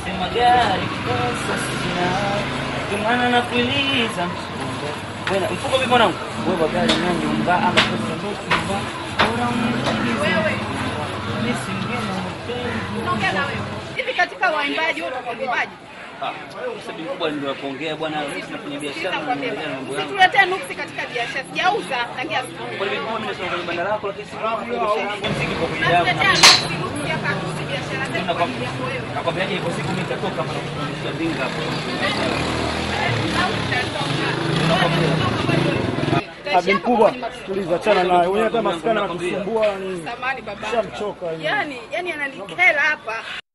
Sema gari kosa sina kimana na kuuliza msongo wewe mfuko vipi mwanangu wewe gari nani nyumba ama kosa ndo nyumba bora wewe nisingena mpenzi unaongea na wewe hivi katika waimbaji wote kwa waimbaji sababu mkubwa ndio kuongea bwana wewe tunafanya biashara na mambo yangu tuletea nuksi katika biashara sijauza tangia kwa hivyo mimi nasema kwenye bandara lako lakini sio biashara yangu msingi kwa tuletea nuksi ya katusi biashara zetu nakwambiaje ipo siku mimi nitatoka na kuonyesha dinga hapo Abi mkubwa tuliza achana naye. Wewe hata maskana na kusumbua ni samani baba. Shamchoka yani ananikera hapa.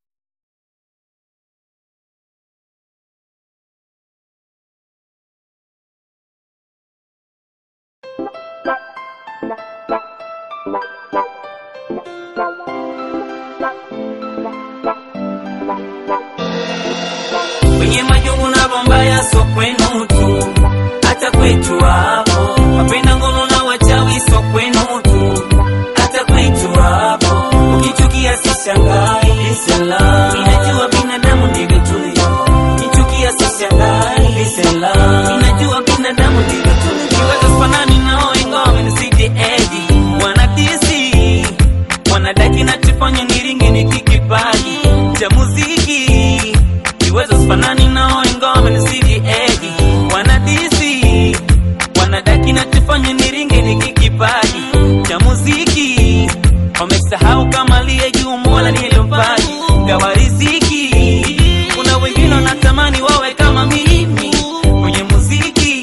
Kwenye majungu na bombaya so kwenu tu hata kwetu hapo wapenda ngono na wachawi so kwenu tu hata kwetu hapo ukichukia sishangai salam inajua binadamu ndivyo tulivyo ukichukia sishangai salam inajua binadamu ndivyo tulivyo wewe fanani nao ingome nisije edi wanadisi wanadaki na tufanye niringe nikikipaji cha muziki Iwezo spanani nao ingome nisiji egi wanadisi wanadaki na tufanye niringe nikikipaji cha muziki wamesahau kama liye juu mola niyempaji gawa riziki kuna wengine wanatamani wawe kama mimi kwenye muziki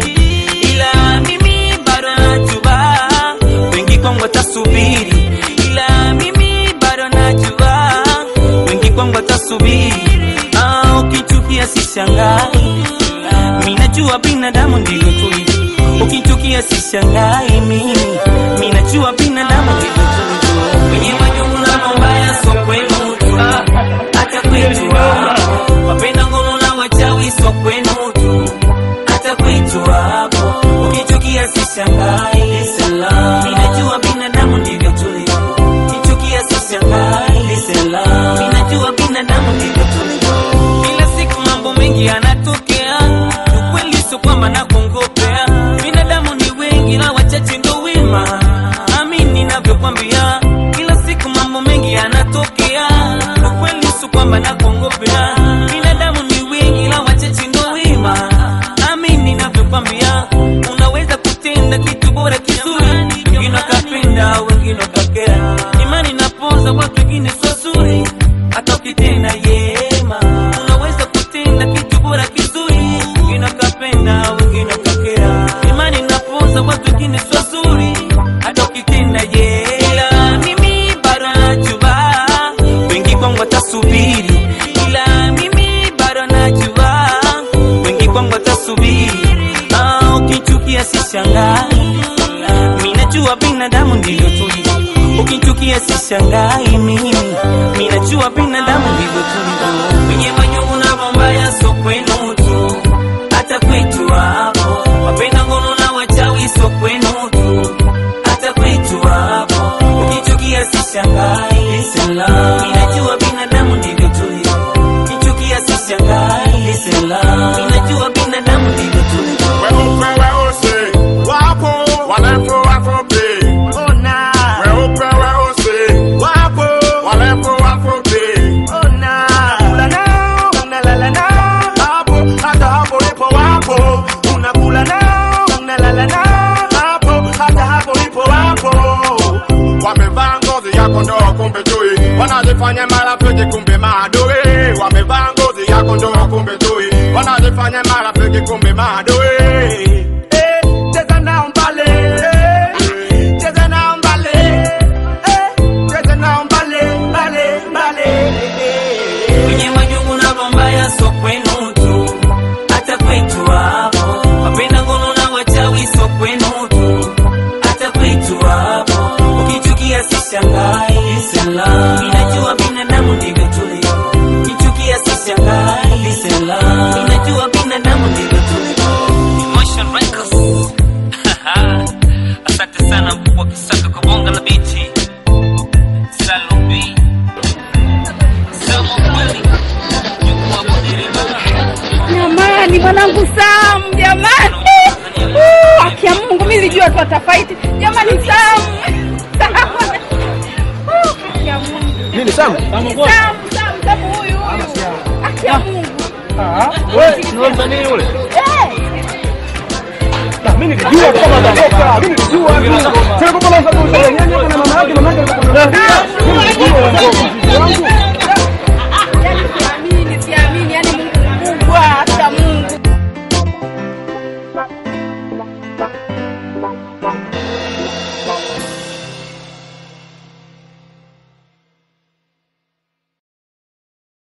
ila mimi bado najua wengi kwangu watasubiri ila mimi bado najua wengi kwangu watasubiri ukichukia sishangai mimi najua binadamu ndivyo tulivyo ukichukia sishangai mimi najua binadamu ndivyo tulivyo kwenye majungu na mabaya so kwenu tu hata kwetu hapo wapenda ngono na wachawi so kwenu tu hata kwetu hapo ukichukia sishangai salam mimi najua binadamu ndivyo tulivyo ukichukia sishangai salam mimi najua binadamu ndivyo tulivyo mengi yanatokea ukweli sio kwamba nakongopea binadamu ni wengi na wachache ndio wema amini ninavyokuambia kila siku mambo mengi yanatokea ukweli sio kwamba nakongopea binadamu ni wengi na wachache ndio wema amini ninavyokuambia unaweza kutenda kitu bora kizuri wengine wakapenda wengine wakakera imani napoza watu wengine sio nzuri hata ukitenda yema unaweza kutenda kitu bora kizuri wengine wakapenda wengine wakakera imani napoza watu wengine sio nzuri hata ukitenda yema mimi bado najua wengi kwangu watasubiri ila mimi bado najua wengi kwangu watasubiri ukichukia sishangai mimi najua binadamu ndivyo tulivyo ukichukia sishangai mimi najua binadamu ndivyo tulivyo kwenye majungu na mabaya so kwenu tu hata kwetu hapo wapenda ngono na wachawi so kwenu tu hata kwetu hapo ukichukia sishangai salam mimi najua binadamu ndivyo tulivyo ukichukia sishangai salam mimi najua binadamu ndivyo tulivyo wanajifanya marafiki kumbe maadui wamevaa ngozi ya kondoo kumbe chui wanajifanya marafiki kumbe maadui cheza nao mbale cheza nao mbale cheza nao mbale mbale mbale kwenye majungu na bombaya so kwenu tu hata kwetu hapo wapenda ngono na wachawi so kwenu tu hata kwetu hapo ukichukia sishangai salam inajua binadamu ndivyo tulivyo ukichukia sishangai salam inajua binadamu ndivyo tulivyo wangu Sam jamani. Haki ya Mungu mimi nilijua tu atafight. Jamani Sam. Haki ya Mungu. Nini Sam? Sam huyu. Haki ya Mungu. Wewe ni msanii yule? Mimi nilijua kama atatoka. Mimi nilijua. Sasa kwa nini unazungumza na mama yake